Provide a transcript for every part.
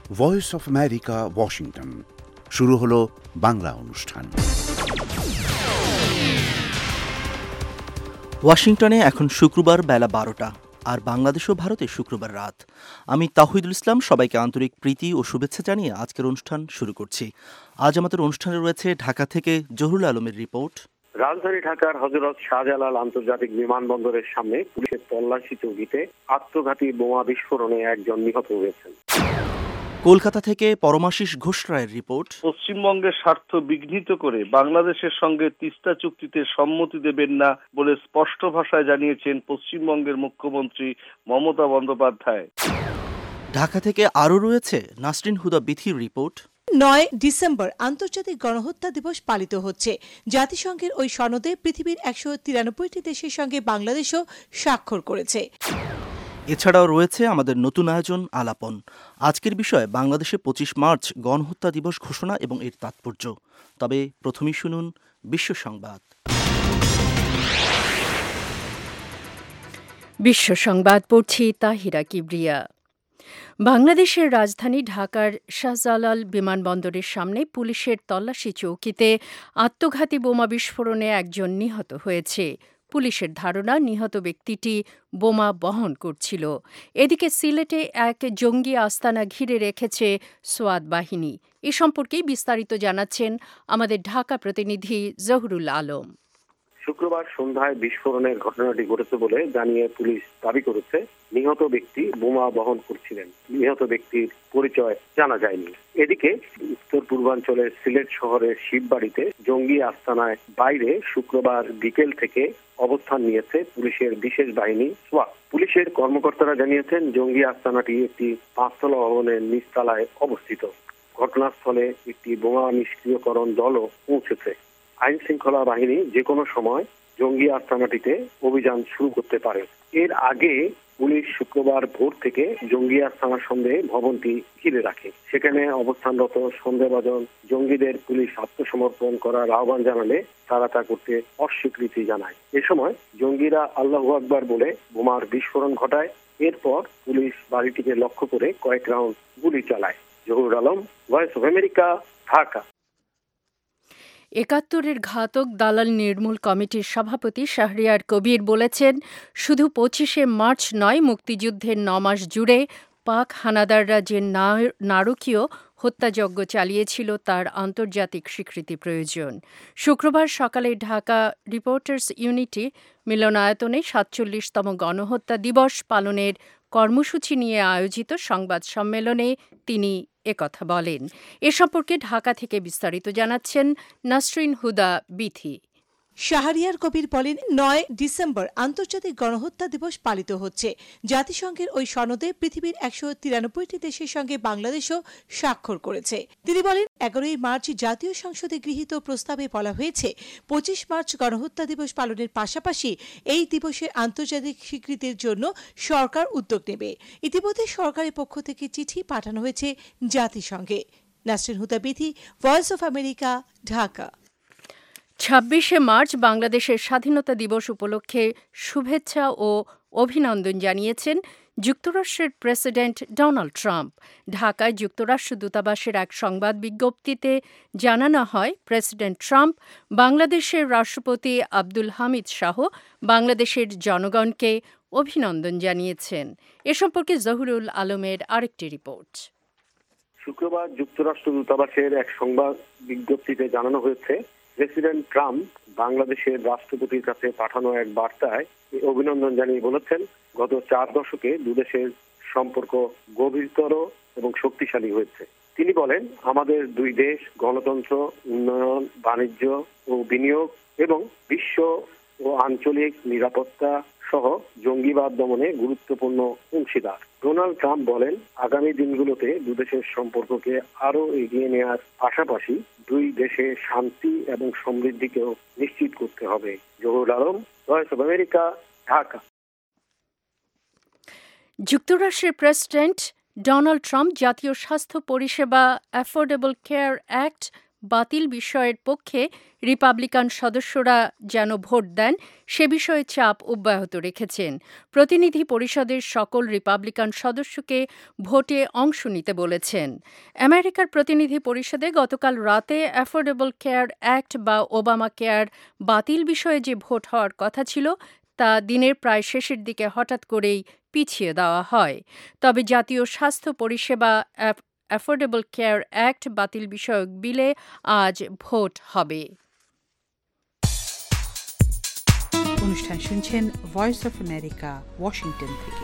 Voice of America, Washington. শুরু হলো বাংলা অনুষ্ঠান। ওয়াশিংটনে এখন শুক্রবার বেলা 12টা, আর বাংলাদেশ ও ভারতে শুক্রবার রাত। আমি তাহিদুল ইসলাম সবাইকে আন্তরিক প্রীতি ও শুভেচ্ছা জানিয়ে আজকের অনুষ্ঠান শুরু করছি। আজ আমাদের অনুষ্ঠানে রয়েছে ঢাকা থেকে জহুরুল আলমের রিপোর্ট। রাজধানী ঢাকার হযরত শাহজালাল আন্তর্জাতিক বিমানবন্দরের সামনে পুলিশের তল্লাশি চৌকিতে আত্মঘাতী বোমা বিস্ফোরণে একজন নিহত হয়েছেন। কলকাতা থেকে পরমাশিস ঘোষ রায়ের রিপোর্ট। পশ্চিমবঙ্গের স্বার্থ বিঘ্নিত করে বাংলাদেশের সঙ্গে তিস্তা চুক্তিতে সম্মতি দেবেন না বলে স্পষ্ট ভাষায় জানিয়েছেন পশ্চিমবঙ্গের মুখ্যমন্ত্রী মমতা বন্দ্যোপাধ্যায়। ঢাকা থেকে আরও রয়েছে নাসরিন হুদা বিথির রিপোর্ট। 9 ডিসেম্বর আন্তর্জাতিক গণহত্যা দিবস পালিত হচ্ছে। জাতিসংঘের ওই সনদে পৃথিবীর 193টি দেশের সঙ্গে বাংলাদেশও স্বাক্ষর করেছে। এছাড়াও রয়েছে আমাদের নতুন আয়োজন আলাপন। আজকের বিষয় বাংলাদেশে 25 মার্চ গণহত্যা দিবস ঘোষণা এবং এর তাৎপর্য। তবে প্রথমেই শুনুন বিশ্ব সংবাদ। বিশ্ব সংবাদ পড়ছি তাহিরা কিবরিয়া। বাংলাদেশের রাজধানী ঢাকার শাহজালাল বিমানবন্দরের সামনে পুলিশের তল্লাশি চৌকিতে আত্মঘাতী বোমা বিস্ফোরণে একজন নিহত হয়েছে। পুলিশের ধারণা নিহত ব্যক্তিটি বোমা বহন করছিল। এদিকে সিলেটে এক জঙ্গি আস্তানা ঘিরে রেখেছে সোয়াত বাহিনী। এ সম্পর্কে বিস্তারিত জানাচ্ছেন আমাদের ঢাকা প্রতিনিধি জহুরুল আলম। শুক্রবার সন্ধ্যায় বিস্ফোরণের ঘটনাটি ঘটেছে বলে জানিয়ে পুলিশ দাবি করেছে নিহত ব্যক্তি বোমা বহন করছিলেন। নিহত ব্যক্তির পরিচয় জানা যায়নি। এদিকে উত্তর পূর্বাঞ্চলের সিলেট শহরের শিববাড়িতে জঙ্গি আস্তানায় বাইরে শুক্রবার বিকেল থেকে অবস্থান নিয়েছে পুলিশের বিশেষ বাহিনী সোয়াত। পুলিশের কর্মকর্তারা জানিয়েছেন জঙ্গি আস্তানাটি একটি 5তলা ভবনের নিচতলায় অবস্থিত। ঘটনাস্থলে একটি বোমা নিষ্ক্রিয়করণ দলও পৌঁছেছে। আইন শৃঙ্খলা বাহিনী যে কোনো সময় জঙ্গি আস্তানাটিতে অভিযান শুরু করতে পারে। এর আগে পুলিশ শুক্রবার ভোর থেকে জঙ্গি আস্তানার সন্দেহে ভবনটি ঘিরে রাখে। সেখানে অবস্থানরত সন্দেহভাজন জঙ্গিদের পুলিশ আত্মসমর্পণ করার আহ্বান জানালে তারা তা করতে অস্বীকৃতি জানায়। এ সময় জঙ্গিরা আল্লাহু আকবার বলে বোমার বিস্ফোরণ ঘটায়। এরপর পুলিশ বাড়িটিকে লক্ষ্য করে কয়েক রাউন্ড গুলি চালায়। Jahurul Alam, voice of America, Dhaka. ৭১-এর ঘাতক দালাল নির্মূল কমিটির সভাপতি শাহরিয়ার কবির বলেছেন, শুধু 25শে মার্চ নয়, মুক্তিযুদ্ধের 9 মাস জুড়ে পাক হানাদাররা যে নারকীয় হত্যাযজ্ঞ চালিয়েছিল তার আন্তর্জাতিক স্বীকৃতি প্রয়োজন। শুক্রবার সকালে ঢাকা রিপোর্টার্স ইউনিটি মিলনায়তনে ৪৭তম গণহত্যা দিবস পালনের কর্মসূচি নিয়ে আয়োজিত সংবাদ সম্মেলনে তিনি একথা বলেন। এ সম্পর্কে ঢাকা থেকে বিস্তারিত জানাচ্ছেন নাসরিন হুদা বিথি। শাহরিয়ার কবির বলেন, 9 ডিসেম্বর আন্তর্জাতিক গণহত্যা দিবস পালিত হচ্ছে। জাতিসংঘের ওই সনদে পৃথিবীর 193টি দেশের সঙ্গে বাংলাদেশও স্বাক্ষর করেছে। তিনি বলেন, 11 মার্চ জাতীয় সংসদে গৃহীত প্রস্তাবে বলা হয়েছে 25 মার্চ গণহত্যা দিবস পালনের পাশাপাশি এই দিবসের আন্তর্জাতিক স্বীকৃতির জন্য সরকার উদ্যোগ নেবে। ইতিমধ্যে সরকারের পক্ষ থেকে চিঠি পাঠানো হয়েছে জাতিসংঘে। Nasrin Huda Bithi, voice of America, Dhaka. ২৬শে মার্চ বাংলাদেশের স্বাধীনতা দিবস উপলক্ষে শুভেচ্ছা ও অভিনন্দন জানিয়েছেন যুক্তরাষ্ট্রের প্রেসিডেন্ট ডোনাল্ড ট্রাম্প। ঢাকায় যুক্তরাষ্ট্র দূতাবাসের এক সংবাদ বিজ্ঞপ্তিতে জানানো হয়, প্রেসিডেন্ট ট্রাম্প বাংলাদেশের রাষ্ট্রপতি আব্দুল হামিদ শাহ বাংলাদেশের জনগণকে অভিনন্দন জানিয়েছেন। এ সম্পর্কে জহুরুল আলমের আরেকটি রিপোর্ট। শুক্রবার যুক্তরাষ্ট্র দূতাবাসের এক সংবাদ বিজ্ঞপ্তিতে জানানো হয়েছে, প্রেসিডেন্ট ট্রাম্প বাংলাদেশের রাষ্ট্রপতির কাছে পাঠানো এক বার্তায় অভিনন্দন জানিয়ে বলেছেন, গত 4 দশকে দুদেশের সম্পর্ক গভীরতর এবং শক্তিশালী হয়েছে। তিনি বলেন, আমাদের দুই দেশ গণতন্ত্র, উন্নয়ন, বাণিজ্য ও বিনিয়োগ এবং বিশ্ব ও আঞ্চলিক নিরাপত্তা সহ জঙ্গিবাদ দমনে গুরুত্বপূর্ণ অংশীদার। ডোনাল্ড ট্রাম্প বলেন, আগামী দিনগুলোতে দুদেশের সম্পর্ককে আরো এগিয়ে নেওয়ার পাশাপাশি দুই দেশে শান্তি এবং সমৃদ্ধিকেও নিশ্চিত করতে হবে। Jahurul Alam, voice of America, Dhaka. যুক্তরাষ্ট্রের প্রেসিডেন্ট ডোনাল্ড ট্রাম্প জাতীয় স্বাস্থ্য পরিষেবা অ্যাফোর্ডেবল কেয়ার অ্যাক্ট বাতিল বিষয়ের পক্ষে রিপাবলিকান সদস্যরা যেন ভোট দেন সে বিষয়ে চাপ অব্যাহত রেখেছেন। প্রতিনিধি পরিষদের সকল রিপাবলিকান সদস্যকে ভোটে অংশ নিতে বলেছেন। আমেরিকার প্রতিনিধি পরিষদে গতকাল রাতে অ্যাফোর্ডেবল কেয়ার অ্যাক্ট বা ওবামা কেয়ার বাতিল বিষয়ে যে ভোট হওয়ার কথা ছিল তা দিনের প্রায় শেষের দিকে হঠাৎ করেই পিছিয়ে দেওয়া হয়। তবে জাতীয় স্বাস্থ্য পরিষেবা অ্যাফোর্ডেবল কেয়ার অ্যাক্ট বাতিল বিষয়ক বিলে আজ ভোট হবে। অনুষ্ঠান শুনছেন ভয়েস অফ আমেরিকা, ওয়াশিংটন থেকে।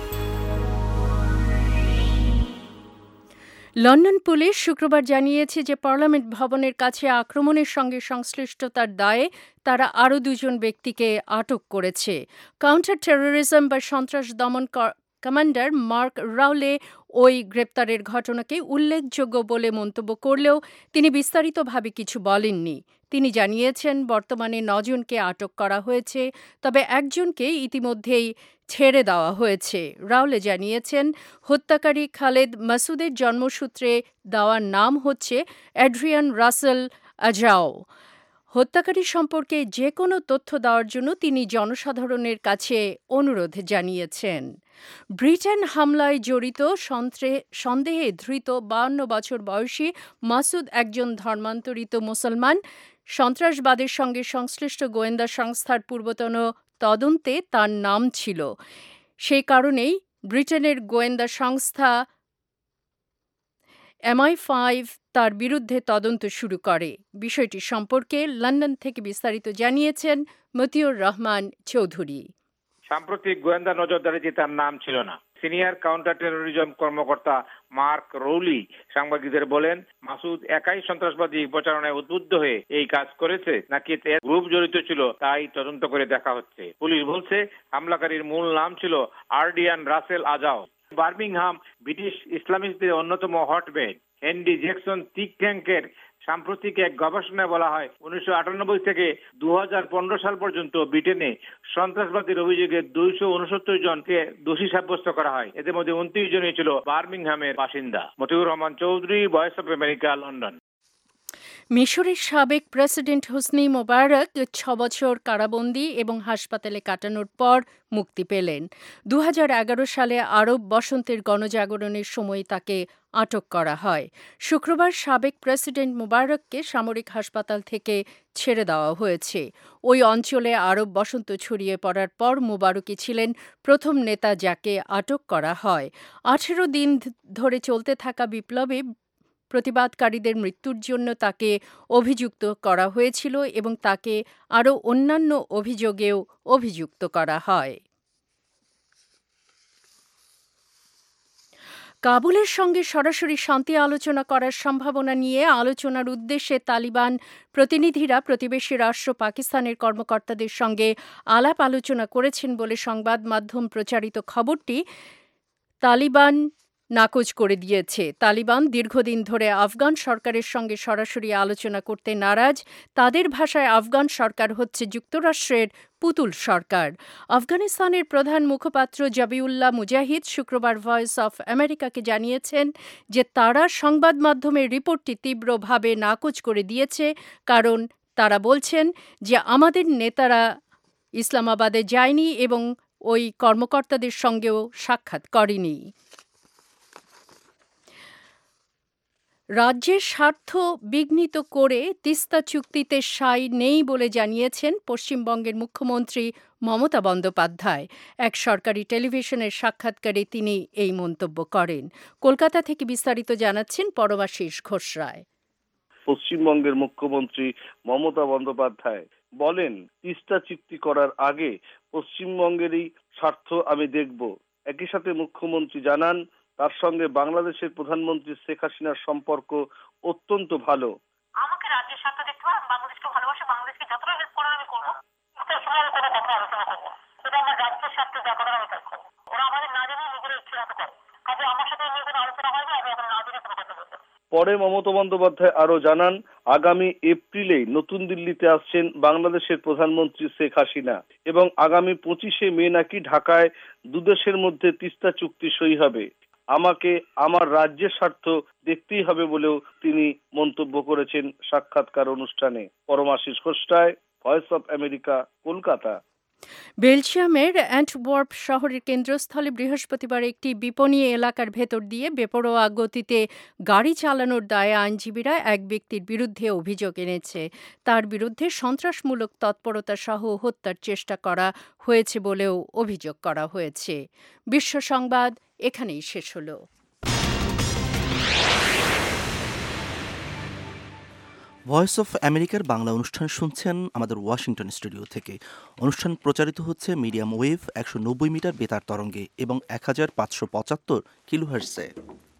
লন্ডন পুলিশ শুক্রবার জানিয়েছে যে পার্লামেন্ট ভবনের কাছে আক্রমণের সঙ্গে সংশ্লিষ্টতার দায়ে তারা আরও 2 ব্যক্তিকে আটক করেছে। কাউন্টার টেরোরিজম বা সন্ত্রাস দমন কমান্ডার মার্ক রাউলে ওই গ্রেপ্তারের ঘটনাকে উল্লেখযোগ্য বলে মন্তব্য করলেও তিনি বিস্তারিতভাবে কিছু বলেননি। তিনি জানিয়েছেন বর্তমানে 9 জনকে আটক করা হয়েছে, তবে একজনকে ইতিমধ্যেই ছেড়ে দেওয়া হয়েছে। রাউলে জানিয়েছেন হত্যাকারী খালেদ মাসুদের জন্মসূত্রে দেওয়ার নাম হচ্ছে অ্যাড্রিয়ান রাসেল আজাও। হত্যাকারী সম্পর্কে যে কোনো তথ্য দেওয়ার জন্য তিনি জনসাধারণের কাছে অনুরোধ জানিয়েছেন। ব্রিটেন হামলায় জড়িত সন্দেহে ধৃত 52 বছর বয়সী মাসুদ একজন ধর্মান্তরিত মুসলমান। সন্ত্রাসবাদের সঙ্গে সংশ্লিষ্ট গোয়েন্দা সংস্থার পূর্বতন তদন্তে তার নাম ছিল। সেই কারণেই ব্রিটেনের গোয়েন্দা সংস্থা MI5 তার বিরুদ্ধে তদন্ত শুরু করে। বিষয়টি সম্পর্কে লন্ডন থেকে বিস্তারিত জানিয়েছেন মতিউর রহমান চৌধুরী। সাম্প্রতিক গোয়েন্দা নজরদারিতে তার নাম ছিল না। সিনিয়র কাউন্টার টেরোরিজম কর্মকর্তা মার্ক রৌলি সাংবাদিকদের বলেন, মাসুদ একাই সন্ত্রাসবাদী প্রচারণায় উদ্বুদ্ধ হয়ে এই কাজ করেছে নাকি গ্রুপ জড়িত ছিল তাই তদন্ত করে দেখা হচ্ছে। পুলিশ বলছে হামলাকারীর মূল নাম ছিল আর্ডিয়ান রাসেল আজাও। বার্মিংহাম ব্রিটিশ ইসলামিস্টদের অন্যতম হটবেড হেনরি জ্যাকসন থিঙ্ক ট্যাঙ্কের সাম্প্রতিক এক গবেষণায় বলা হয় 1998 থেকে 2015 সাল পর্যন্ত ব্রিটেনে সন্ত্রাসবাদীর অভিযোগে 269 জনকে দোষী সাব্যস্ত করা হয়। এদের মধ্যে 29 জনই ছিল বার্মিংহামের বাসিন্দা। Motiur Rahman Chowdhury, voice of America, London. মিশরের সাবেক প্রেসিডেন্ট হোসনি মোবারক 6 বছর কারাবন্দী এবং হাসপাতালে কাটানোর পর মুক্তি পেলেন। 2011 সালে আরব বসন্তের গণজাগরণের সময় তাকে আটক করা হয়। শুক্রবার সাবেক প্রেসিডেন্ট মোবারককে সামরিক হাসপাতাল থেকে ছেড়ে দেওয়া হয়েছে। ওই অঞ্চলে আরব বসন্ত ছড়িয়ে পড়ার পর মোবারকই ছিলেন প্রথম নেতা যাকে আটক করা হয়। 18 দিন ধরে চলতে থাকা বিপ্লবে প্রতিবাদকারীদের মৃত্যুর জন্য তাকে অভিযুক্ত করা হয়েছিল এবং তাকে আরও অন্যান্য অভিযোগেও অভিযুক্ত করা হয়। কাবুলের সঙ্গে সরাসরি শান্তি আলোচনা করার সম্ভাবনা নিয়ে আলোচনার উদ্দেশ্যে তালিবান প্রতিনিধিরা প্রতিবেশী রাষ্ট্র পাকিস্তানের কর্মকর্তাদের সঙ্গে আলাপ আলোচনা করেছেন বলে সংবাদ মাধ্যম প্রচারিত খবরটি তালিবান নাকচ করে দিয়েছে। তালিবান দীর্ঘদিন ধরে আফগান সরকারের সঙ্গে সরাসরি আলোচনা করতে নারাজ। তাদের ভাষায় আফগান সরকার হচ্ছে যুক্তরাষ্ট্রের পুতুল সরকার। আফগানিস্তানের প্রধান মুখপাত্র জবিউল্লাহ মুজাহিদ শুক্রবার ভয়েস অফ আমেরিকাকে জানিয়েছেন যে তারা সংবাদ মাধ্যমের রিপোর্টটি তীব্রভাবে নাকচ করে দিয়েছে, কারণ তারা বলছেন যে আমাদের নেতারা ইসলামাবাদে যায়নি এবং ওই কর্মকর্তাদের সঙ্গেও সাক্ষাৎ করেনি। রাজ্যের স্বার্থ বিঘ্নিত করে তিস্তা চুক্তিতে সাই নেই বলে জানিয়েছেন পশ্চিমবঙ্গের মুখ্যমন্ত্রী মমতা বন্দ্যোপাধ্যায়। এক সরকারি টেলিভিশনের সাক্ষাৎকারে তিনি এই মন্তব্য করেন। কলকাতা থেকে বিস্তারিত জানাচ্ছেন পরমাশিস ঘোষ রায়। পশ্চিমবঙ্গের মুখ্যমন্ত্রী মমতা বন্দ্যোপাধ্যায় বলেন, তিস্তা চুক্তি করার আগে পশ্চিমবঙ্গেরই স্বার্থ আমি দেখব। একই সাথে মুখ্যমন্ত্রী জানান তার সঙ্গে বাংলাদেশের প্রধানমন্ত্রী শেখ হাসিনার সম্পর্ক অত্যন্ত ভালো। আমাকে রাজ্যের স্বার্থ দেখতে হবে, বাংলাদেশকে ভালোবাসে, বাংলাদেশকে যতটা হেল্প করার আমি করবো, সময়ের কথা দেখা আলোচনা করবো। সেটা আমার রাজ্যের স্বার্থ যা করার আমি কাজ করবো। ওরা আমাদের না জানিয়ে নিজেরা ইচ্ছে মতো করে, কাজে আমার সাথে নিয়ে কোনো আলোচনা হয়নি, আমি এখন না জেনে কোনো কথা বলবো। পরে মমতা বন্দ্যোপাধ্যায় আরো জানান আগামী এপ্রিলে নতুন দিল্লিতে আসছেন বাংলাদেশের প্রধানমন্ত্রী শেখ হাসিনা এবং আগামী 25শে মে নাকি ঢাকায় দুদেশের মধ্যে তিস্তা চুক্তি সই হবে। আমাকে আমার রাজ্যের স্বার্থ দেখতেই হবে বলেও তিনি মন্তব্য করেছেন সাক্ষাৎকার অনুষ্ঠানে। পরমাশিস ঘোষায়, ভয়েস অফ আমেরিকা, কলকাতা। বেলজিয়ামের অ্যান্টওয়ার্প শহরের কেন্দ্রস্থলে বৃহস্পতিবার একটি বিপণী এলাকার ভেতর দিয়ে বেপরোয়া গতিতে গাড়ি চালানোর দায়ে আইনজীবীরা এক ব্যক্তির বিরুদ্ধে অভিযোগ এনেছে। তার বিরুদ্ধে সন্ত্রাসমূলক তৎপরতা সহ হত্যার চেষ্টা করা হয়েছে বলেও অভিযোগ করা হয়েছে। বিশ্ব সংবাদ এখানেই শেষ হলো। ভয়েস অফ আমেরিকার বাংলা অনুষ্ঠান শুনছেন আমাদের ওয়াশিংটন স্টুডিও থেকে। অনুষ্ঠান প্রচারিত হচ্ছে মিডিয়াম ওয়েভ 190 মিটার বেতার তরঙ্গে এবং 1575 কিলোহার্টজে।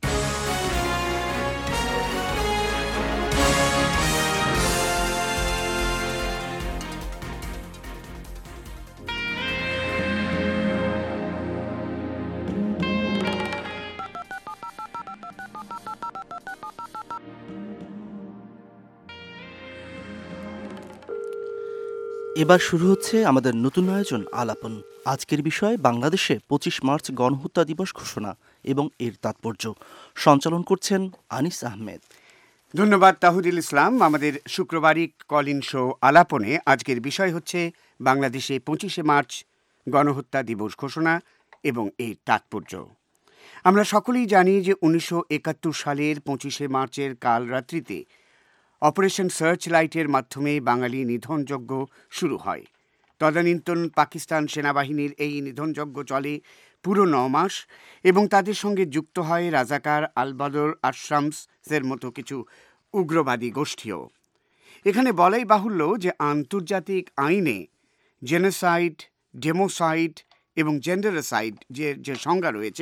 এবার শুরু হচ্ছে আমাদের নতুন আয়োজন আলাপন। আজকের বিষয় বাংলাদেশে 25 মার্চ গণহত্যা দিবস ঘোষণা এবং এর তাৎপর্য। সঞ্চালন করছেন আনিস আহমেদ। ধন্যবাদ তাহিদুল ইসলাম। আমাদের শুক্রবারিক কলিন শো আলাপনে আজকের বিষয় হচ্ছে বাংলাদেশে 25শে মার্চ গণহত্যা দিবস ঘোষণা এবং এর তাৎপর্য। আমরা সকলেই জানি যে 1971 সালের 25শে মার্চের কাল রাত্রিতে অপারেশন সার্চ লাইটের মাধ্যমে বাঙালি নিধনযজ্ঞ শুরু হয়। তদানীন্তন পাকিস্তান সেনাবাহিনীর এই নিধনযজ্ঞ চলে পুরো 9 মাস এবং তাদের সঙ্গে যুক্ত হয় রাজাকার, আলবদর, আশরামসের মতো কিছু উগ্রবাদী গোষ্ঠীও। এখানে বলাই বাহুল্য যে আন্তর্জাতিক আইনে জেনোসাইড, ডেমোসাইড এবং জেন্ডারসাইড যে সংজ্ঞা রয়েছে,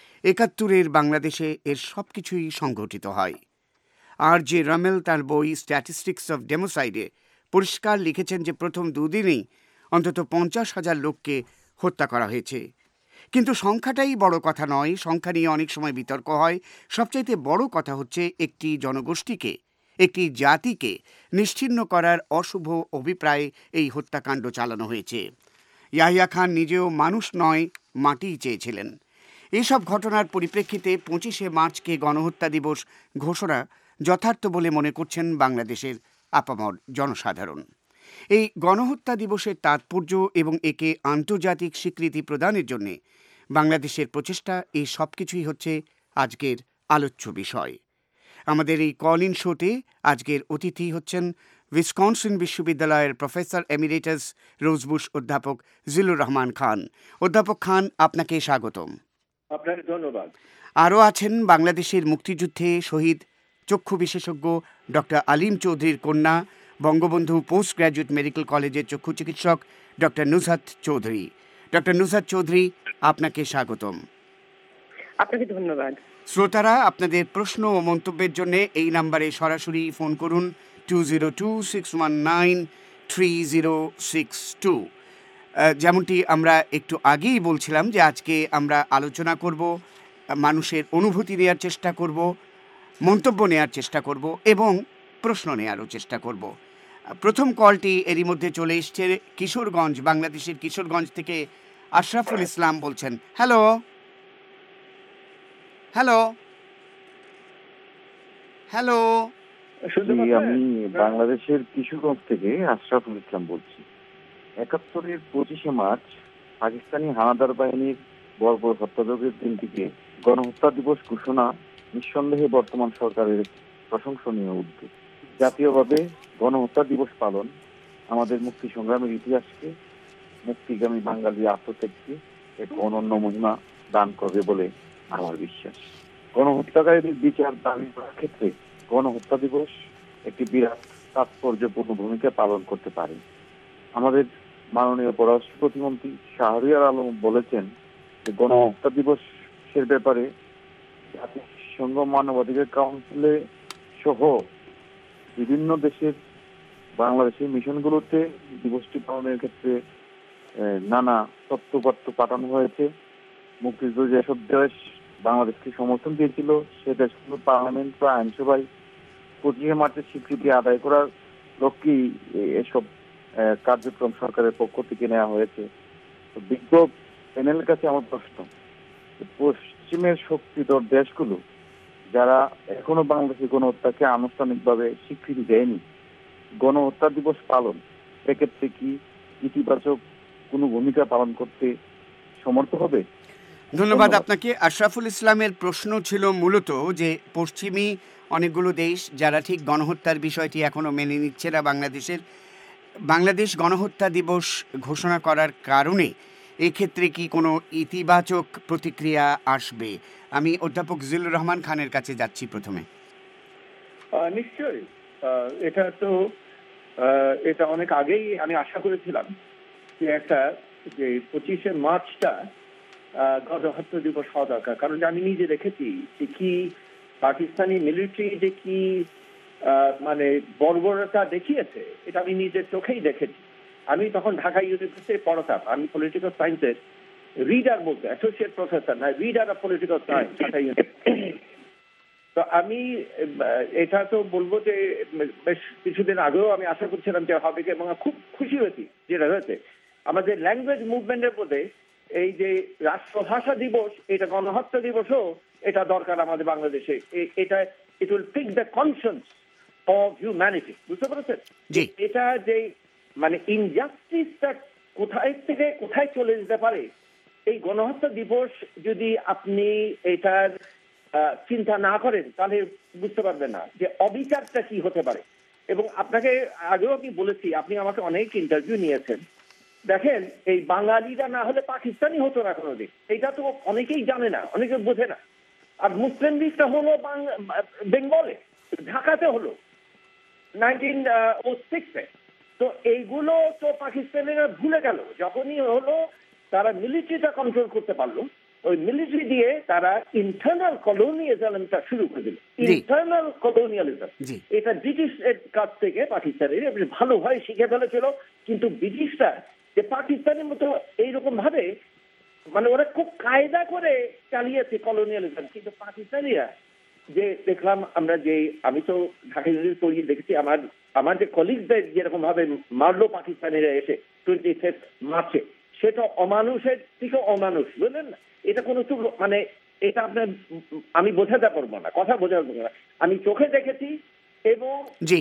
71-এর বাংলাদেশে এর সব কিছুই সংঘটিত হয়। আর যে রামেল তার বই স্ট্যাটিস্টিক্স অফ ডেমোসাইডে পরিষ্কার লিখেছেন যে প্রথম দুদিনেই অন্তত 50,000 লোককে হত্যা করা হয়েছে। কিন্তু সংখ্যাটাই বড় কথা নয়, সংখ্যা নিয়ে অনেক সময় বিতর্ক হয়। সবচাইতে বড় কথা হচ্ছে একটি জনগোষ্ঠীকে, একটি জাতিকে নিশ্চিহ্ন করার অশুভ অভিপ্রায়ে এই হত্যাকাণ্ড চালানো হয়েছে। ইয়াহিয়া খান নিজেও মানুষ নয়, মাটিই চেয়েছিলেন। এসব ঘটনার পরিপ্রেক্ষিতে 25শে মার্চকে গণহত্যা দিবস ঘোষণা যথার্থ বলে মনে করছেন বাংলাদেশের আপামর জনসাধারণ। এই গণহত্যা দিবসের তাৎপর্য এবং একে আন্তর্জাতিক স্বীকৃতি প্রদানের জন্য বাংলাদেশের প্রচেষ্টা, এই সব কিছুই হচ্ছে আজকের আলোচ্য বিষয়। আমাদের এই কল ইন শোতে আজকের অতিথি হচ্ছেন উইসকনসিন বিশ্ববিদ্যালয়ের প্রফেসর এমিরেটাস রোজবুশ অধ্যাপক জিলুর রহমান খান। অধ্যাপক খান, আপনাকে স্বাগতম। আপনাকে ধন্যবাদ। আরও আছেন বাংলাদেশের মুক্তিযুদ্ধে শহীদ চক্ষু বিশেষজ্ঞ ডক্টর আলিম চৌধুরীর কন্যা, বঙ্গবন্ধু পোস্ট গ্র্যাজুয়েট মেডিকেল কলেজের চক্ষু চিকিৎসক ডক্টর নুসহাত চৌধুরী। ডক্টর নুসহাত চৌধুরী, আপনাকে স্বাগতম। আপনাকে ধন্যবাদ। শ্রোতারা, আপনাদের প্রশ্ন ও মন্তব্যের জন্য এই নাম্বারে সরাসরি ফোন করুন 202-619-3062। যেমনটি আমরা একটু আগেই বলছিলাম যে আজকে আমরা আলোচনা করব, মানুষের অনুভূতি নেওয়ার চেষ্টা করব, মন্তব্য নেওয়ার চেষ্টা করব এবং প্রশ্ন নেওয়ারও চেষ্টা করব। প্রথম কলটি এরই মধ্যে চলে এসছে কিশোরগঞ্জ, বাংলাদেশের কিশোরগঞ্জ থেকে আশরাফুল ইসলাম বলছেন। হ্যালো হ্যালো হ্যালো আমি বাংলাদেশের কিশোরগঞ্জ থেকে আশরাফুল ইসলাম বলছি। 71-এর 25শে মার্চ পাকিস্তানি হানাদার বাহিনীর বর্বর হত্যাযজ্ঞের দিনটিকে গণহত্যা দিবস ঘোষণা নিঃসন্দেহে বর্তমান সরকারের প্রশংসনীয় উদ্যোগ। জাতীয়ভাবে গণহত্যা দিবস পালন আমাদের মুক্তি সংগ্রামের ইতিহাসকে, মুক্তিগামী বাঙালি আত্মত্যাগকে এক অনন্য মহিমা দান করবে বলে আমার বিশ্বাস। গণহত্যাকারীদের বিচার দাবি করার ক্ষেত্রে গণহত্যা দিবস একটি বিরাট তাৎপর্যপূর্ণ ভূমিকা পালন করতে পারে। আমাদের মাননীয় পররাষ্ট্র প্রতিমন্ত্রী শাহরিয়ার আলম বলেছেন যে গণহত্যা দিবসের ব্যাপারে জাতিসংঘ মানবাধিকার কাউন্সিলে সহ বিভিন্ন দেশের বাংলাদেশের মিশনগুলোতে দিবসটি পালনের ক্ষেত্রে নানা তথ্যপত্র পাঠানো হয়েছে। মুক্তিযুদ্ধ যেসব দেশ বাংলাদেশকে সমর্থন দিয়েছিল সে দেশগুলো পার্লামেন্ট বা আইনসভায় 25শে মার্চের স্বীকৃতি আদায় করার লক্ষ্যেই এসব কার্যক্রম সরকারের পক্ষ থেকে নেওয়া হয়েছে। বিজ্ঞ প্যানেলের কাছে আমার প্রশ্ন, পশ্চিমের শক্তিধর দেশগুলো যারা এখনো বাংলাদেশের গণহত্যাকে আনুষ্ঠানিকভাবে স্বীকৃতি দেয়নি, গণহত্যা দিবস পালন এক্ষেত্রে কি ইতিবাচক কোনো ভূমিকা পালন করতে সমর্থ হবে? ধন্যবাদ আপনাকে। আশরাফুল ইসলামের প্রশ্ন ছিল মূলত যে পশ্চিমী অনেকগুলো দেশ যারা ঠিক গণহত্যার বিষয়টি এখনো মেনে নিচ্ছে না বাংলাদেশ গণহত্যা দিবস ঘোষণা করার কারণে এক্ষেত্রে কি কোনো ইতিবাচক প্রতিক্রিয়া আসবে? আমি অধ্যাপক জিল্লুর রহমান খানের কাছে যাচ্ছি প্রথমে। নিশ্চয়ই এটা অনেক আগেই আমি আশা করেছিলাম যে যে 25শে মার্চটা গণহত্যা দিবস হওয়া দরকার, কারণ আমি নিজে দেখেছি যে কি পাকিস্তানি মিলিটারি যে কি মানে বর্বরতা দেখিয়েছে, এটা আমি নিজের চোখেই দেখেছি। আমি তখন ঢাকা ইউনিভার্সিটি পড়াতাম, আমি পলিটিক্যাল সায়েন্সের রিডার বলতে অ্যাসোসিয়েট প্রফেসর না, reader of political science Dhaka university. তো আমি এটা তো বলবো যে বেশ কিছুদিন আগেও আমি আশা করছিলাম যে হবে, এবং খুব খুশি হয়েছি যেটা হয়েছে। আমাদের ল্যাঙ্গুয়েজ মুভমেন্টের মধ্যে এই যে রাষ্ট্রভাষা দিবস, এটা গণহত্যা দিবসও এটা দরকার আমাদের বাংলাদেশে। এটা it will pick the conscience of humanity, বুঝতে পেরেছেন? এটা যে মানে ইনজাস্টিসটা কোথায় থেকে কোথায় চলে যেতে পারে, এই গণহত্যা দিবস যদি আপনি এটার চিন্তা না করেন তাহলে বুঝতে পারবেন না যে অবিচারটা কি হতে পারে। এবং আপনাকে আগেও আমি বলেছি, আপনি আমাকে অনেক ইন্টারভিউ নিয়েছেন, দেখেন এই বাঙালিরা না হলে পাকিস্তানি হতো না কোনোদিন, এটা তো অনেকেই জানে না, অনেকে বোঝে না। আর মুসলিম লীগটা হলো বেঙ্গলে, ঢাকাতে হলো 1906-এ। তো এইগুলো তো পাকিস্তানিরা ভুলে গেল, যখনই হলো তারা মিলিটারিটা কন্ট্রোল করতে পারলো, ওই মিলিটারি দিয়ে তারা ইন্টারনাল কলোনিয়ালিজমটা শুরু করে দিল। ইন্টারনাল কলোনিয়ালিজম এটা ব্রিটিশের কাছ থেকে পাকিস্তানের ভালোভাবে শিখে ফেলেছিল, কিন্তু ব্রিটিশরা যে পাকিস্তানের মতো এইরকম ভাবে মানে ওরা খুব কায়দা করে চালিয়েছে কলোনিয়ালিজম, কিন্তু পাকিস্তানিরা যে দেখলাম আমরা যে আমি তো ঢাকা ইউনিভার্সিটি দেখেছি আমার যে কলিগদের যেরকম ভাবে মারলো পাকিস্তানিরা এসে 25 মার্চে, সেটা অমানুষের থেকে অমানুষ, বুঝলেন না? এটা কোনো মানে এটা আপনার আমি বোঝাতে পারবো না, কথা বোঝাতে পারবো না, আমি চোখে দেখেছি। এবং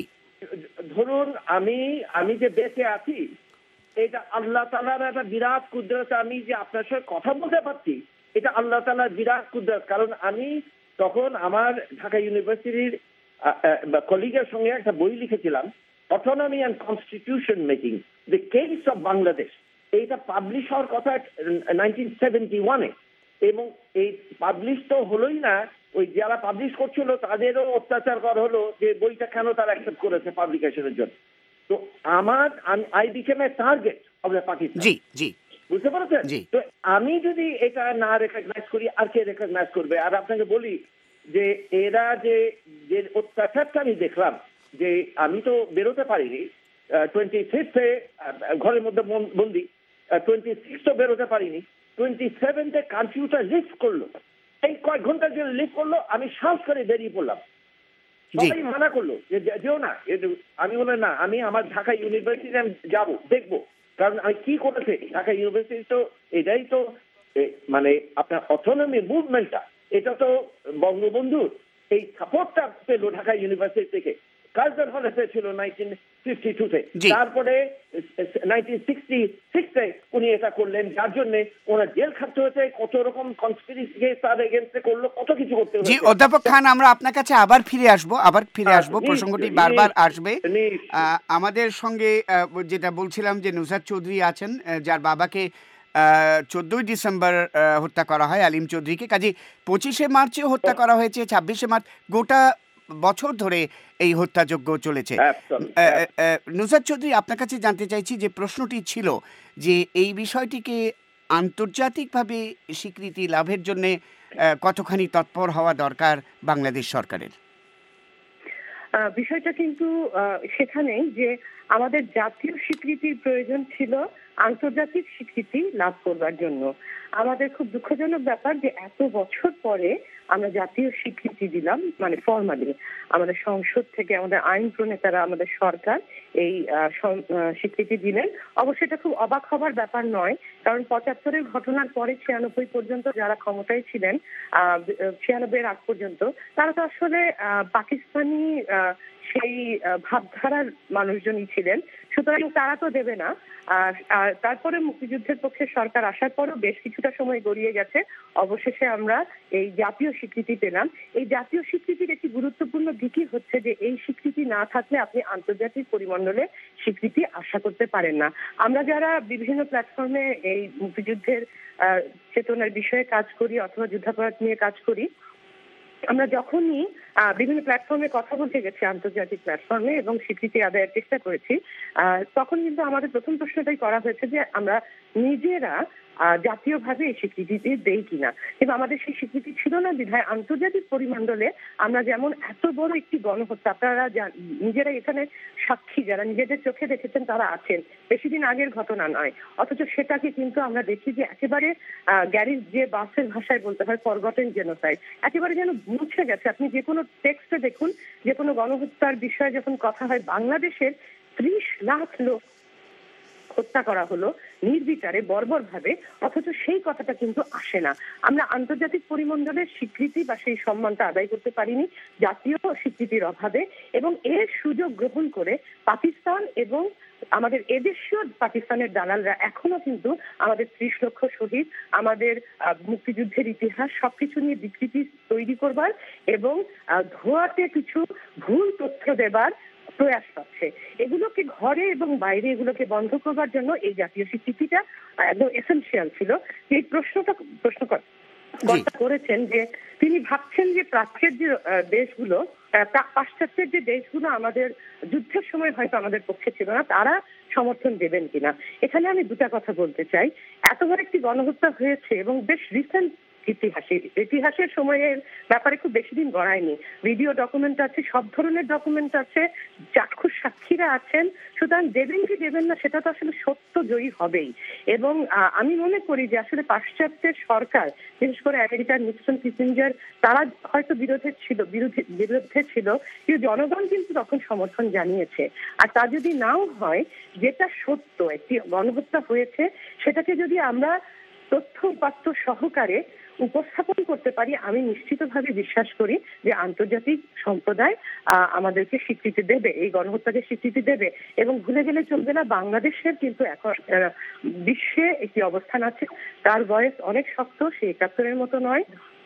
ধরুন আমি যে বেঁচে আছি, এটা আল্লাহ তাআলার একটা বিরাট কুদরত। আমি যে আপনার সাথে কথা বলতে পারছি, এটা আল্লাহ তাআলার বিরাট কুদরত। কারণ আমি তখন আমার ঢাকা ইউনিভার্সিটির কলিগের সঙ্গে একটা বই লিখেছিলাম, autonomy and constitution making the case of Bangladesh. এইটা পাবলিশ হওয়ার কথা 1971-এ, এবং এই পাবলিশ তো হলোই না, ওই যারা পাবলিশ করছিল তাদেরও অত্যাচার করা হলো যে বইটা কেন তারা অ্যাকসেপ্ট করেছে পাবলিকেশনের জন্য। তো I became a target of the Pakistan, বুঝতে পারছেন? তো আমি যদি এটা না রেকগনাইজ করি, আর কে রেকগনাইজ করবে? আর আপনাকে বলি যে এরা যে অত্যাচারটা আমি দেখলাম, যে আমি তো বেরোতে পারিনি, 25-এ ঘরের মধ্যে বন্দি, 26 বেরোতে পারিনি, 27-এ কারফিউটা লিফট করলো, এই কয়েক ঘন্টার জন্য লিফট করলো, আমি সাহস করে বেরিয়ে পড়লাম। সবাই মানা করলো যে যেও না, আমি বললাম না, আমি আমার ঢাকা ইউনিভার্সিটি আমি যাবো, দেখবো। কারণ আমি কি করেছে ঢাকা ইউনিভার্সিটি, তো এটাই তো মানে আপনার অটোনমি মুভমেন্টটা, এটা তো বঙ্গবন্ধুর এই সাপোর্টটা পেল ঢাকা ইউনিভার্সিটি থেকে। কালচার হলে ছিল 1952-তে, তারপরে 1966-এ উনি এটা করলেন, যার জন্য ওনার জেল খাটতে হয়েছে, কত রকম কনস্পিরেসি কেস তার এগেইনস্টে করলো, কত কিছু করতে হয়েছে। জি অধ্যাপক খান, আমরা আপনার কাছে আবার ফিরে আসবো, প্রসঙ্গটি বারবার আসবে। আমাদের সঙ্গে যেটা বলছিলাম যে নুসরাত চৌধুরী আছেন, যার বাবাকে 14 ডিসেম্বর হত্যা করা হয়, আলিম চৌধুরীকে। কাজে 25শে মার্চেও হত্যা করা হয়েছে, 26শে মার্চ, গোটা বছর ধরে এই হত্যাযজ্ঞ চলেছে। নুসরাত চৌধুরী, আপনার কাছে জানতে চাইছি যে প্রশ্নটি ছিল যে এই বিষয়টিকে আন্তর্জাতিকভাবে স্বীকৃতি লাভের জন্য কতখানি তৎপর হওয়া দরকার বাংলাদেশ সরকারের? বিষয়টা কিন্তু সেখানেই যে আমাদের জাতীয় স্বীকৃতির প্রয়োজন ছিল আন্তর্জাতিক স্বীকৃতি লাভ করবার জন্য। আমাদের খুব দুঃখজনক ব্যাপার যে এত বছর পরে আমরা জাতীয় স্বীকৃতি দিলাম, মানে ফর্মালি আমাদের সংসদ থেকে আমাদের আইন প্রণেতারা, আমাদের সরকার এই স্বীকৃতি দিলেন। অবশ্যই এটা খুব অবাক হবার ব্যাপার নয়, কারণ ৭৫-এর ঘটনার পরে ৯৬ পর্যন্ত যারা ক্ষমতায় ছিলেন, ৯৬-এর আগ পর্যন্ত, তারা তো আসলে পাকিস্তানি সেই ভাবধারার মানুষজনই ছিলেন, সুতরাং তারা তো দেবে না। আর তারপরে মুক্তিযুদ্ধের পক্ষে সরকার আসার পরও বেশ কিছুটা সময় গড়িয়ে গেছে, অবশেষে আমরা এই জাতীয় স্বীকৃতি পেলাম। এই জাতীয় স্বীকৃতির একটি গুরুত্বপূর্ণ দিকই হচ্ছে যে এই স্বীকৃতি না থাকলে আপনি আন্তর্জাতিক পরিমণ্ডলে স্বীকৃতি আশা করতে পারেন না। আমরা যারা বিভিন্ন প্ল্যাটফর্মে এই মুক্তিযুদ্ধের চেতনার বিষয়ে কাজ করি অথবা যুদ্ধাপরাধ নিয়ে কাজ করি, আমরা যখনই বিভিন্ন প্ল্যাটফর্মে কথা বলতে গেছি, আন্তর্জাতিক প্ল্যাটফর্মে, এবং স্বীকৃতি আদায়ের চেষ্টা করেছি, তখন কিন্তু আমাদের প্রথম প্রশ্নটাই করা হয়েছে যে আমরা নিজেরা জাতীয়ভাবে এই স্বীকৃতি দেই কিনা। কিন্তু আমাদের সেই স্বীকৃতি ছিল না বিধায় আন্তর্জাতিক পরিমণ্ডলে আমরা যেমন এত বড় একটি গণহত্যা, আপনারা নিজেরা এখানে সাক্ষী, যারা নিজেদের চোখে দেখেছেন তারা আছেন, বেশি দিন আগের ঘটনা নয়, অথচ সেটাকে কিন্তু আমরা দেখি যে একেবারে গ্যারিজ যে বাসের ভাষায় বলতে হয় ফরগটেন জেনোসাইড, একেবারে যেন মুছে গেছে। আপনি যে কোনো টেক্সটে দেখুন, যে কোনো গণহত্যার বিষয়ে যখন কথা হয়, বাংলাদেশের ৩০ লাখ লোক হত্যা করা হলো নির্বিচারে, বর্বরভাবে, অথচ সেই কথাটা কিন্তু আসে না। আমরা আন্তর্জাতিক পরিমণ্ডলের স্বীকৃতি বা সেই সম্মানটা আদায় করতে পারিনি জাতীয় স্বীকৃতির অভাবে, এবং এর সুযোগ গ্রহণ করে পাকিস্তান এবং আমাদের এদেশীয় পাকিস্তানের দালালরা এখনো কিন্তু আমাদের ৩০ লক্ষ শহীদ, আমাদের মুক্তিযুদ্ধের ইতিহাস সবকিছু নিয়ে বিকৃতি তৈরি করবার এবং ধোয়াতে কিছু ভুল তথ্য দেবার প্রয়াস পাচ্ছে। এগুলোকে ঘরে এবং বাইরে এগুলোকে বন্ধ করবার জন্য এই জাতীয় স্বীকৃতিটা একদম এসেনশিয়াল ছিল। এই প্রশ্ন করেছেন যে তিনি ভাবছেন যে প্রাচ্যের যে দেশগুলো, পাশ্চাত্যের যে দেশগুলো আমাদের যুদ্ধের সময় হয়তো আমাদের পক্ষে ছিল না, তারা সমর্থন দেবেন কিনা। এখানে আমি দুটা কথা বলতে চাই। এতবার একটি গণহত্যা হয়েছে এবং বেশ রিসেন্ট ইতিহাসের সময়ের ব্যাপারে খুব বেশি দিন গড়ায়নি। ভিডিও ডকুমেন্ট আছে, সব ধরনের ডকুমেন্ট আছে, চাক্ষুষ সাক্ষীরা আছেন। সুতরাং দেবেন কি দেবেন না সেটা তো আসলে সত্য জয়ী হবেই। এবং আমি মনে করি যে আসলে পাশ্চাত্যের সরকার, বিশেষ করে আমেরিকার নিক্সন, কিসিঞ্জার, তারা হয়তো বিরুদ্ধে ছিল, কিন্তু জনগণ কিন্তু তখন সমর্থন জানিয়েছে। আর তা যদি নাও হয়, যেটা সত্য একটি গণহত্যা হয়েছে, সেটাকে যদি আমরা তথ্য উপাত্ত সহকারে উপস্থাপন করতে পারি, আমি নিশ্চিতভাবে বিশ্বাস করি যে আন্তর্জাতিক সম্প্রদায় আমাদেরকে স্বীকৃতি দেবে, এই গণহত্যাকে স্বীকৃতি দেবে। এবং ভুলে গেলে চলবে না, বাংলাদেশের কিন্তু এখন বিশ্বে একটি অবস্থান আছে, তার বয়স অনেক শক্ত, সে ৭১-এর মতো নয়,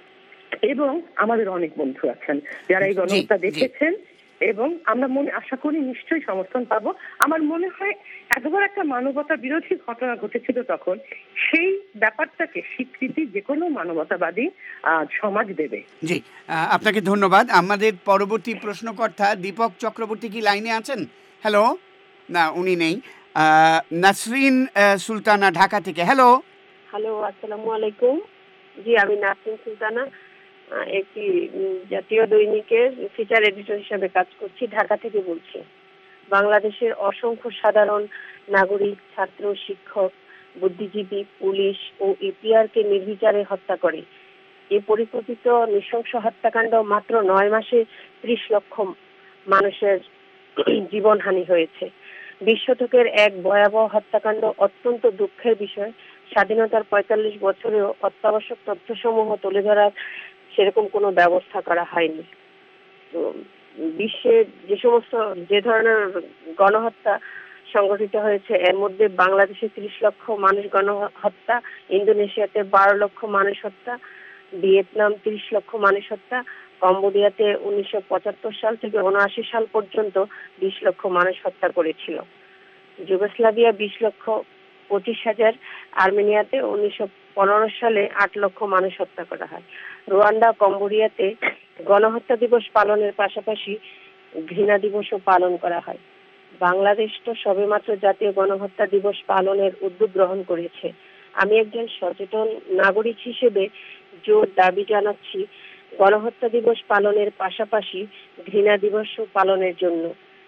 এবং আমাদের অনেক বন্ধু আছেন যারা এই গণহত্যা দেখেছেন, এবং আমরা আশা করি নিশ্চয়ই সমর্থন পাবো। আমার মনে হয় এতবার একটা মানবতা বিরোধী ঘটনা ঘটেছিল তখন, সেই ব্যাপারটাকে স্বীকৃতি যে কোনো মানবতাবাদী সমাজ দেবে। জি, আপনাকে ধন্যবাদ। আমাদের পরবর্তী প্রশ্নকর্তা দীপক চক্রবর্তী কি লাইনে আছেন? হ্যালো, না উনি নেই। নাসরিন সুলতানা ঢাকা থেকে। হ্যালো, আসসালামু আলাইকুম। জি, আমি নাসরিন সুলতানা, একটি জাতীয় দৈনিকের ফিচার এডিটর হিসেবে কাজ করছি, ঢাকা থেকে বলছি। বাংলাদেশের অসংখ্য সাধারণ নাগরিক, ছাত্র, শিক্ষক, বুদ্ধিজীবী, পুলিশ ও এপিআরকে নির্বিচারে হত্যা করে। এই পরিকল্পিত নৃশংস হত্যাকাণ্ড মাত্র ৯ মাসে ৩০ লক্ষ মানুষের জীবনহানি হয়েছে। ২০ শতকের এক ভয়াবহ হত্যাকাণ্ড, অত্যন্ত দুঃখের বিষয়। স্বাধীনতার ৪৫ বছরেও অত্যাবশ্যক তথ্যসমূহ তুলে ধরার সেরকম কোনো ব্যবস্থা করা হয়নি। তো বিশ্বে যে ধরনের গণহত্যা সংঘটিত হয়েছে, এর মধ্যে বাংলাদেশে ৩০ লক্ষ মানুষ গণহত্যা, ইন্দোনেশিয়াতে ১২ লক্ষ মানুষ হত্যা, ভিয়েতনাম ৩০ লক্ষ মানুষ হত্যা, কম্বোডিয়াতে ১৯৭৫ সাল থেকে ৭৯ সাল পর্যন্ত ২০ লক্ষ মানুষ হত্যা করেছিল। যুগোস্লাভিয়া ২০ লক্ষ ২৫,০০০, আর্মেনিয়াতে ১৯১৫ সালে ৮ লক্ষ মানুষ হত্যা করা হয়। রুয়ান্ডা, কম্বোডিয়াতে গণহত্যা দিবস পালনের পাশাপাশি ঘৃণা দিবসও পালন করা হয়। বাংলাদেশ তো সবেমাত্র জাতীয় গণহত্যা দিবস পালনের উদ্যোগ গ্রহণ করেছে। আমি একজন সচেতন নাগরিক হিসেবে জোর দাবি জানাচ্ছি গণহত্যা দিবস পালনের পাশাপাশি ঘৃণা দিবসও পালনের জন্য।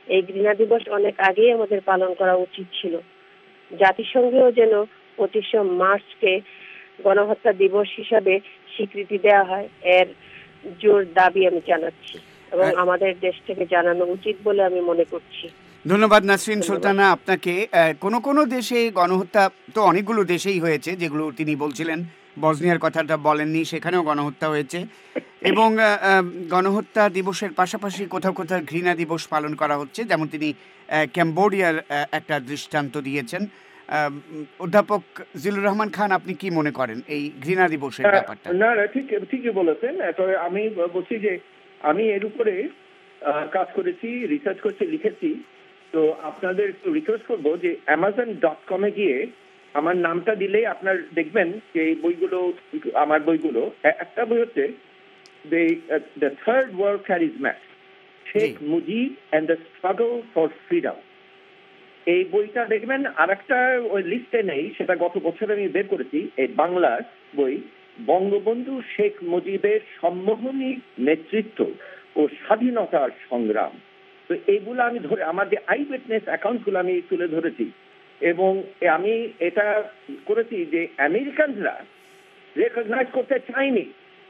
এই ঘৃণা দিবস অনেক আগেই আমাদের পালন করা উচিত ছিল। জাতিসংঘেও যেন 25শে মার্চকে গণহত্যা দিবস হিসাবে স্বীকৃতি দেওয়া হয়, এর জোর দাবি আমি জানাচ্ছি এবং আমাদের দেশ থেকে জানানো উচিত বলে আমি মনে করছি। ধন্যবাদ নাসরিন সুলতানা আপনাকে। কোন কোন দেশে গণহত্যা তো অনেকগুলো দেশেই হয়েছে, যেগুলো তিনি বলছিলেন, বসনিয়ার কথাটা বলেননি, সেখানেও গণহত্যা হয়েছে। এবং গণহত্যা দিবসের পাশাপাশি কোথাও কোথাও ঘৃণা দিবস পালন করা হচ্ছে, যেমন তিনি ক্যাম্বোডিয়ার একটা দৃষ্টান্ত দিয়েছেন। অধ্যাপক জিলুর রহমান খান, আপনি কি মনে করেন এই ঘৃণা দিবসের ব্যাপারটা? না, ঠিকই বলেছেন। তবে আমি বলছি যে আমি এর উপরে কাজ করেছি, রিসার্চ করছি, লিখেছি। তো আপনাদের একটু রিকোয়েস্ট করবো যে amazon.com-এ গিয়ে আমার নামটা দিলে আপনার দেখবেন যে বইগুলো, আমার বইগুলো, একটা বই হচ্ছে the third world charismat, Sheikh Mujib and the struggle for freedom. এই বইটা দেখবেন। আর একটা ওই লিস্টে নেই, সেটা গত বছর আমি বের করেছি, এই বাংলার বই, বঙ্গবন্ধু শেখ মুজিবের সম্মোহনী নেতৃত্ব ও স্বাধীনতার সংগ্রাম। তো এইগুলো আমি ধরে, আমার যে আই উইটনেস অ্যাকাউন্টগুলো আমি তুলে ধরেছি, এবং আমি এটা করেছি যে আমেরিকানরা রেকগনাইজ করতে চায়নি।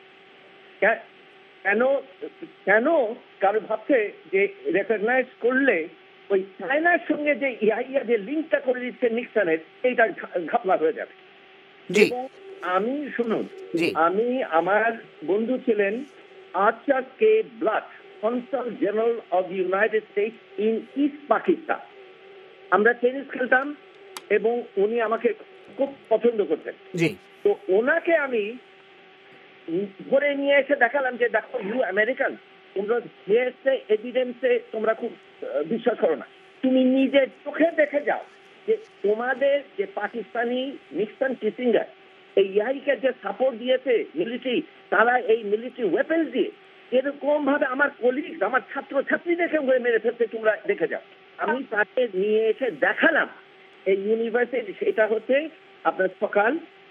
কেন? কারণ ভাবছে যে রেকগনাইজ করলে ওই চায়নার সঙ্গে যে ইয়া যে লিঙ্কটা করে দিচ্ছে নিক্সনের, এইটা ঘাপলা হয়ে যাবে। এবং আমি শুনুন, আমি, আমার বন্ধু ছিলেন Archer K Blood, consul general of the United States in East Pakistan. আমরা টেনিস খেলতাম এবং উনি আমাকে খুব পছন্দ করতেন। তো ওনাকে আমি ধরে নিয়ে এসে দেখালাম যে দেখো, ইউ আমেরিকান, তোমরা এভিডেন্সে তোমরা খুব বিশ্বাস করো না, তুমি নিজের চোখে দেখে যাও যে তোমাদের যে পাকিস্তানি নিক্সন কিসিঙ্গার এই ইয়াহিকে যে সাপোর্ট দিয়েছে মিলিটারি, তারা এই মিলিটারি ওয়েপন দিয়ে এরকম ভাবে আমার কলিগ, আমার ছাত্র ছাত্রীদেরকে মেরে ফেলতে, তোমরা দেখে যাও। আমি তাকে নিয়ে এসে দেখালাম এই ইউনিভার্সিটি। এটা হচ্ছে আপনার সকাল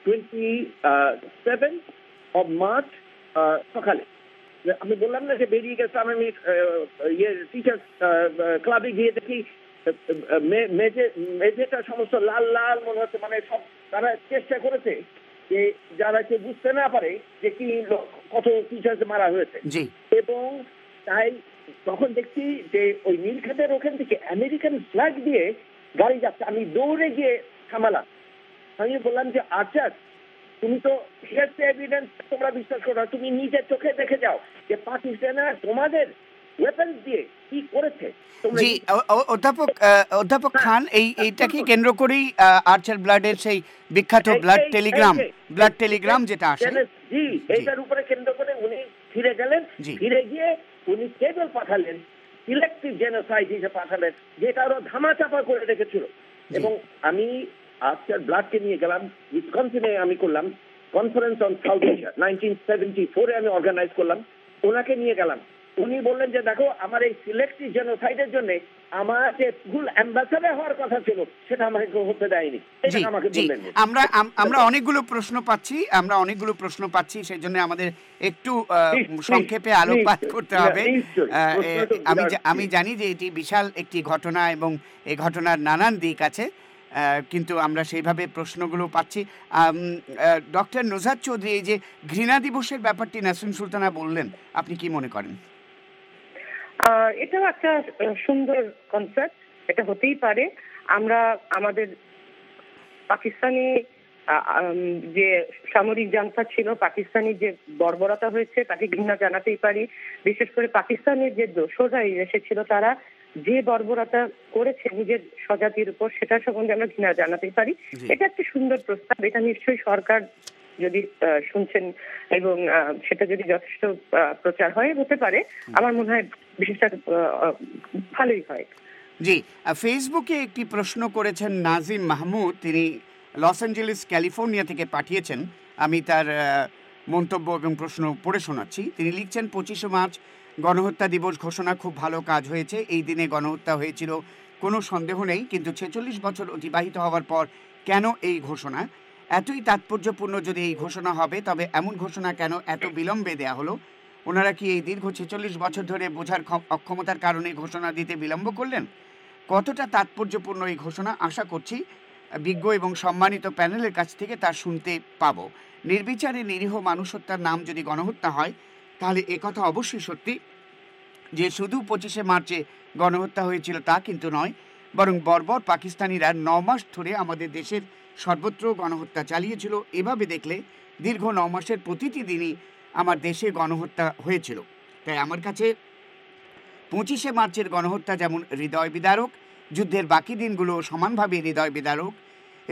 27 মার্চ সকালে। আমি বললাম না যে বেরিয়ে গেছিলাম আমি টিচার্স ক্লাবে গিয়ে দেখি মেঝেটা সমস্ত লাল লাল মনে হচ্ছে, মানে সব তারা চেষ্টা করেছে যে যারা কেউ বুঝতে না পারে যে কি কত টিচার্স মারা হয়েছে। এবং তাই তখন দেখছি যে ওই নীলক্ষেতের ওখান থেকে আমেরিকান ফ্ল্যাগ দিয়ে গাড়ি যাচ্ছে। আমি দৌড়ে গিয়ে থামালাম। আমি বললাম যে আর্চার, তুমি তো এভিডেন্স তোমরা বিশ্বাস করো না, তুমি নিজের চোখে দেখে যাও যে পাকিস্তানে তোমাদের ওয়েপন দিয়ে কি করেছে। জি, অধ্যাপক খান, এইটাকে কেন্দ্র করেই আর্চার ব্লাডের সেই বিখ্যাত ব্লাড টেলিগ্রাম যেটা আসে, জি, এইটার উপরে কেন্দ্র করে উনি ফিরে গেলেন। ফিরে গিয়ে উনি কেবল পাঠালেন, সিলেক্টিভ জেনোসাইড হিসেবে পাঠালেন, যেটা আরো ধামাচাপা করে রেখেছিল। এবং আমি আর্চার ব্লাডকে নিয়ে গেলাম উইসকনসিনে, আমি করলাম কনফারেন্স অন সাউথ এশিয়া 1974-এ আমি অর্গানাইজ করলাম, ওনাকে নিয়ে গেলাম। উনি বললেন যে দেখো, আমার এই সিলেক্টিভ জেনোসাইডের জন্য আমার যে ফুল অ্যাম্বাসাডার হওয়ার কথা ছিল সেটা আমাকে হতে দেয়নি। এটা আমাকে বললেন। আমরা অনেকগুলো প্রশ্ন পাচ্ছি, সেই জন্য আমাদের একটু সংক্ষেপে আলোকপাত করতে হবে। আমি জানি যে এটি বিশাল একটি ঘটনা এবং এই ঘটনার নানান দিক আছে, কিন্তু আমরা সেইভাবে প্রশ্নগুলো পাচ্ছি। ডক্টর নুজহাত চৌধুরী, এই যে ঘৃণা দিবসের ব্যাপারটি নাসরিন সুলতানা বললেন, আপনি কি মনে করেন? এটাও একটা সুন্দর কনসেপ্ট, এটা হতেই পারে। আমরা আমাদের পাকিস্তানি যে সামরিক জান্তা ছিল, পাকিস্তানি যে বর্বরতা হয়েছে তাকে ঘৃণা জানাতেই পারি। বিশেষ করে পাকিস্তানের যে দোসররা এসেছিল, তারা যে বর্বরতা করেছে নিজের স্বজাতির উপর, সেটা সম্বন্ধে আমরা ঘৃণা জানাতেই পারি। এটা একটা সুন্দর প্রস্তাব। এটা নিশ্চয়ই সরকার যদি শুনছেন এবং সেটা যদি যথেষ্ট প্রচার হয়, হতে পারে। আমার মনে হয় বিশেষটা ভালোই হয়। জি, ফেসবুকে একটি প্রশ্ন করেছেন নাজিম মাহমুদ, তিনি লস অ্যাঞ্জেলেস ক্যালিফোর্নিয়া থেকে পাঠিয়েছেন। আমি তার মন্তব্য এবং প্রশ্ন পড়ে শোনাচ্ছি। তিনি লিখছেন, 25শে মার্চ গণহত্যা দিবস ঘোষণা খুব ভালো কাজ হয়েছে। এই দিনে গণহত্যা হয়েছিল, কোনো সন্দেহ নেই, কিন্তু 46 বছর অতিবাহিত হওয়ার পর কেন এই ঘোষণা? এতই তাৎপর্যপূর্ণ যদি এই ঘোষণা হবে, তবে এমন ঘোষণা কেন এত বিলম্বে দেয়া হলো? ওনারা কি এই দীর্ঘ 46 বছর ধরে বোঝার অক্ষমতার কারণে ঘোষণা দিতে বিলম্ব করলেন? কতটা তাৎপর্যপূর্ণ এই ঘোষণা, আশা করছি বিজ্ঞ এবং সম্মানিত প্যানেলের কাছ থেকে তা শুনতে পাবো। নির্বিচারে নিরীহ মানুষ হত্যার নাম যদি গণহত্যা হয়, তাহলে একথা অবশ্যই সত্যি যে শুধু 25শে মার্চে গণহত্যা হয়েছিল তা কিন্তু নয়, বরং বর্বর পাকিস্তানিরা 9 মাস ধরে আমাদের দেশের সর্বত্র গণহত্যা চালিয়েছিল। এভাবে দেখলে দীর্ঘ 9 মাসের প্রতিটি দিনই আমার দেশে গণহত্যা হয়েছিল। তাই আমার কাছে 25শে মার্চের গণহত্যা যেমন হৃদয় বিদারক, যুদ্ধের বাকি দিনগুলো সমানভাবে হৃদয় বিদারক।